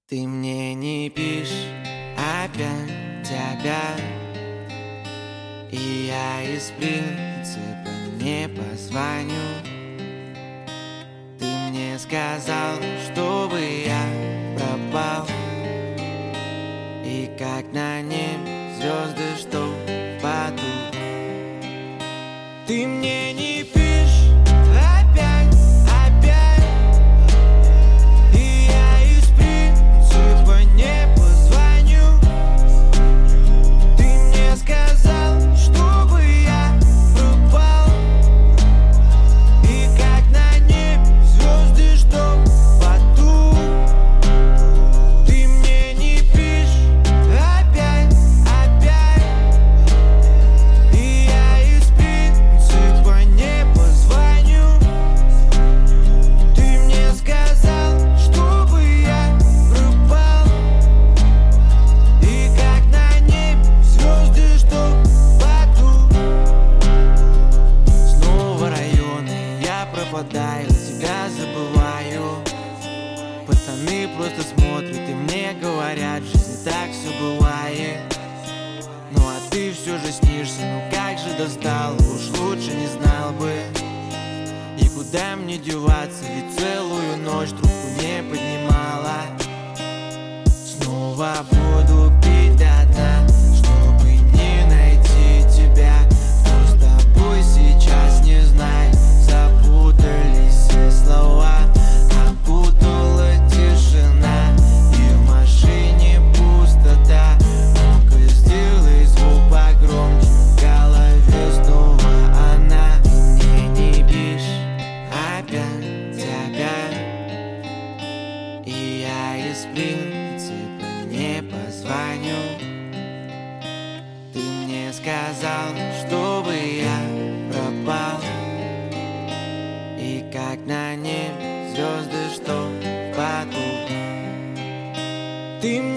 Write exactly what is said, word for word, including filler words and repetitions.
Ты мне не пишешь опять опять, и я из принципа не позвоню. Ты мне сказал, чтобы я пропал, и как на небе звезды, что падут. Ты мне не пишешь опять, опять, и я из принципа не позвоню. Ты мне сказал, чтобы я пропал, и как на небе звезды, что падут. Ты мне не пишешь опять, опять, и я из принципа не позвоню. Ты мне сказал, чтобы я пропал, и как на небе звезды, что падут. Снова районы, я пропадаю, тебя забываю. Пацаны просто смотрят и мне говорят, в жизни так все бывает. Ну а ты все же снишься, ну как же достал, уж лучше не знал бы. И куда мне деваться, ведь целую ночь трубку не поднимала. Снова буду пить до дна, чтобы не найти тебя. Кто с тобой сейчас, не знаю, запутались все слова. Окутала тишина, и в машине пустота. Ну-ка сделай звук погромче, в голове снова она. Мне не пишешь опять, опять, и я из принципа не позвоню. Ты мне сказал, чтобы я пропал, и как на небе звезды, что падут. Ты мне